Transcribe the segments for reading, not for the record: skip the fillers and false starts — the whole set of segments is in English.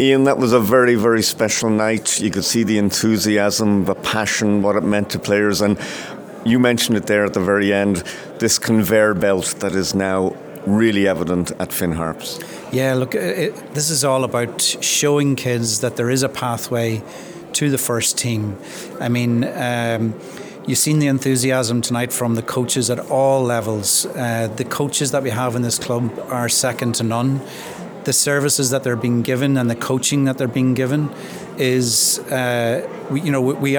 Ian, that was a very, very special night. You could see the enthusiasm, the passion, what it meant to players. And you mentioned it there at the very end, this conveyor belt that is now really evident at Finn Harps. Yeah, look, this is all about showing kids that there is a pathway to the first team. I mean, you've seen the enthusiasm tonight from the coaches at all levels. The coaches that we have in this club are second to none. The services that they're being given and the coaching that they're being given is, we're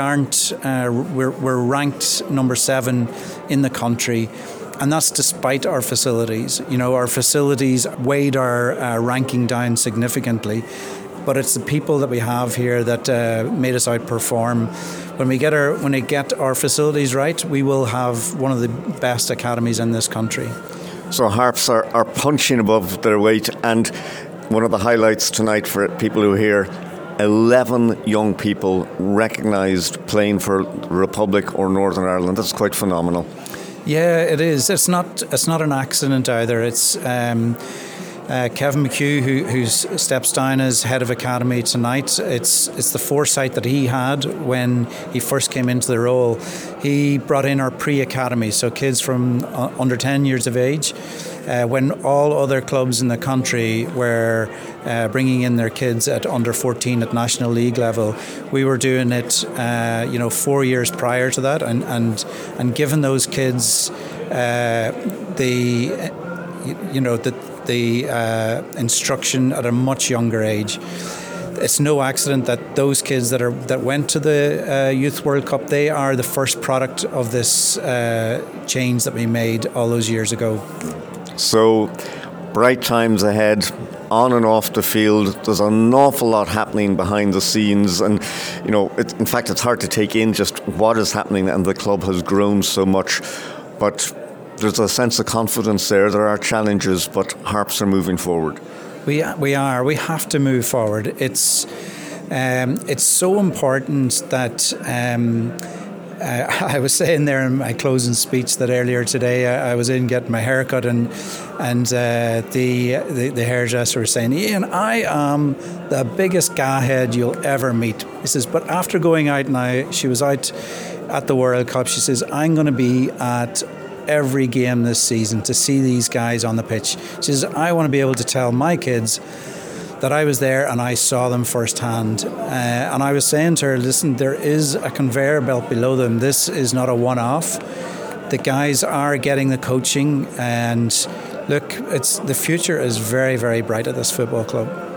ranked number 7 in the country, and that's despite our facilities. Our facilities weighed our ranking down significantly, but it's the people that we have here that made us outperform. When we get our facilities right, we will have one of the best academies in this country. So Harps are punching above their weight, and one of the highlights tonight for people who hear 11 young people recognised playing for the Republic or Northern Ireland. That's quite phenomenal. Yeah, it is. It's not an accident either. It's Kevin McHugh who steps down as head of academy tonight. It's the foresight that he had when he first came into the role. He brought in our pre-academy, so kids from under 10 years of age. When all other clubs in the country were bringing in their kids at under 14 at National League level, we were doing it 4 years prior to that, and giving those kids the instruction at a much younger age. It's no accident that those kids that went to the Youth World Cup, they are the first product of this change that we made all those years ago. So, bright times ahead, on and off the field. There's an awful lot happening behind the scenes, and in fact it's hard to take in just what is happening, and the club has grown so much. But there's a sense of confidence there. There are challenges, but Harps are moving forward. We are. We have to move forward. It's so important that. I was saying there in my closing speech that earlier today I was in getting my haircut, and the hairdresser was saying, "Ian, I am the biggest gahhead you'll ever meet." He says, "But after going out now," she was out at the World Cup, she says, "I'm going to be at every game this season to see these guys on the pitch." She says, "I want to be able to tell my kids that I was there and I saw them firsthand." And I was saying to her, "Listen, there is a conveyor belt below them. This is not a one-off. The guys are getting the coaching, and look, the future is very, very bright at this football club."